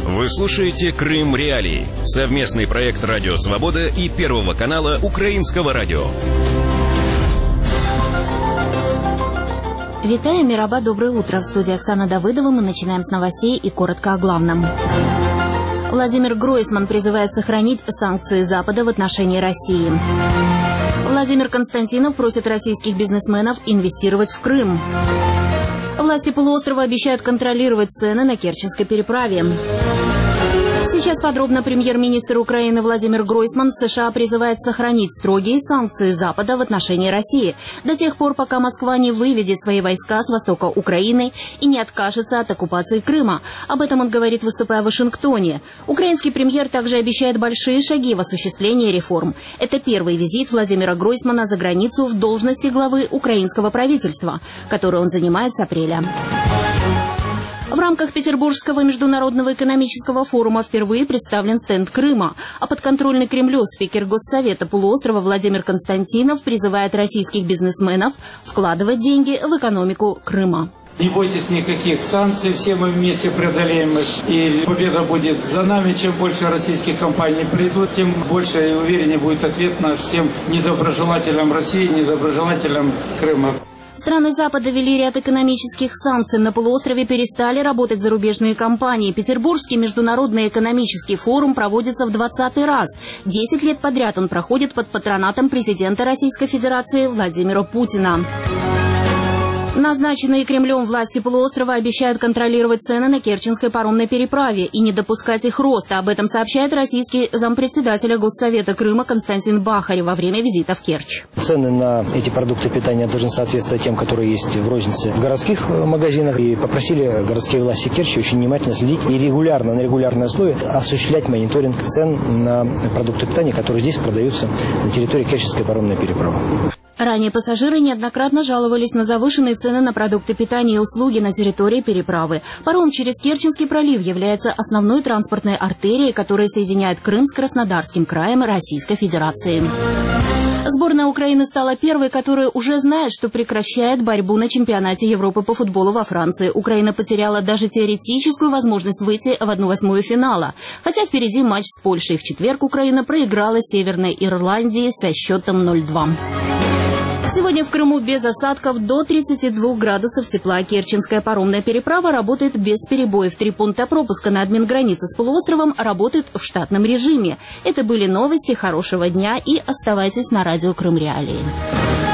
Вы слушаете «Крым Реалии» — совместный проект «Радио Свобода» и Первого канала Украинского радио. Витаю, Мираба, доброе утро. В студии Оксана Давыдова. Мы начинаем с новостей и коротко о главном. Владимир Гройсман призывает сохранить санкции Запада в отношении России. Владимир Константинов просит российских бизнесменов инвестировать в Крым. Власти полуострова обещают контролировать цены на Керченской переправе. Сейчас подробно. Премьер-министр Украины Владимир Гройсман в США призывает сохранить строгие санкции Запада в отношении России до тех пор, пока Москва не выведет свои войска с востока Украины и не откажется от оккупации Крыма. Об этом он говорит, выступая в Вашингтоне. Украинский премьер также обещает большие шаги в осуществлении реформ. Это первый визит Владимира Гройсмана за границу в должности главы украинского правительства, которую он занимает с апреля. В рамках Петербургского международного экономического форума впервые представлен стенд Крыма. А подконтрольный Кремлю спикер Госсовета полуострова Владимир Константинов призывает российских бизнесменов вкладывать деньги в экономику Крыма. Не бойтесь никаких санкций, все мы вместе преодолеем их, и победа будет за нами. Чем больше российских компаний придут, тем больше и увереннее будет ответ наш всем недоброжелателям России, недоброжелателям Крыма. Страны Запада ввели ряд экономических санкций. На полуострове перестали работать зарубежные компании. Петербургский международный экономический форум проводится в 20-й раз. 10 лет подряд он проходит под патронатом президента Российской Федерации Владимира Путина. Назначенные Кремлем власти полуострова обещают контролировать цены на Керченской паромной переправе и не допускать их роста. Об этом сообщает российский зампредседателя Госсовета Крыма Константин Бахарев во время визита в Керчь. Цены на эти продукты питания должны соответствовать тем, которые есть в рознице в городских магазинах. И попросили городские власти Керчи очень внимательно следить и регулярно, на регулярной основе осуществлять мониторинг цен на продукты питания, которые здесь продаются на территории Керченской паромной переправы. Ранее пассажиры неоднократно жаловались на завышенные цены на продукты питания и услуги на территории переправы. Паром через Керченский пролив является основной транспортной артерией, которая соединяет Крым с Краснодарским краем Российской Федерации. Сборная Украины стала первой, которая уже знает, что прекращает борьбу на чемпионате Европы по футболу во Франции. Украина потеряла даже теоретическую возможность выйти в 1/8 финала. Хотя впереди матч с Польшей. В четверг Украина проиграла Северной Ирландии со счетом 0-2. Сегодня в Крыму без осадков до 32 градусов тепла. Керченская паромная переправа работает без перебоев. 3 пункта пропуска на админгранице с полуостровом работают в штатном режиме. Это были новости. Хорошего дня и оставайтесь на радио Крым Реалии.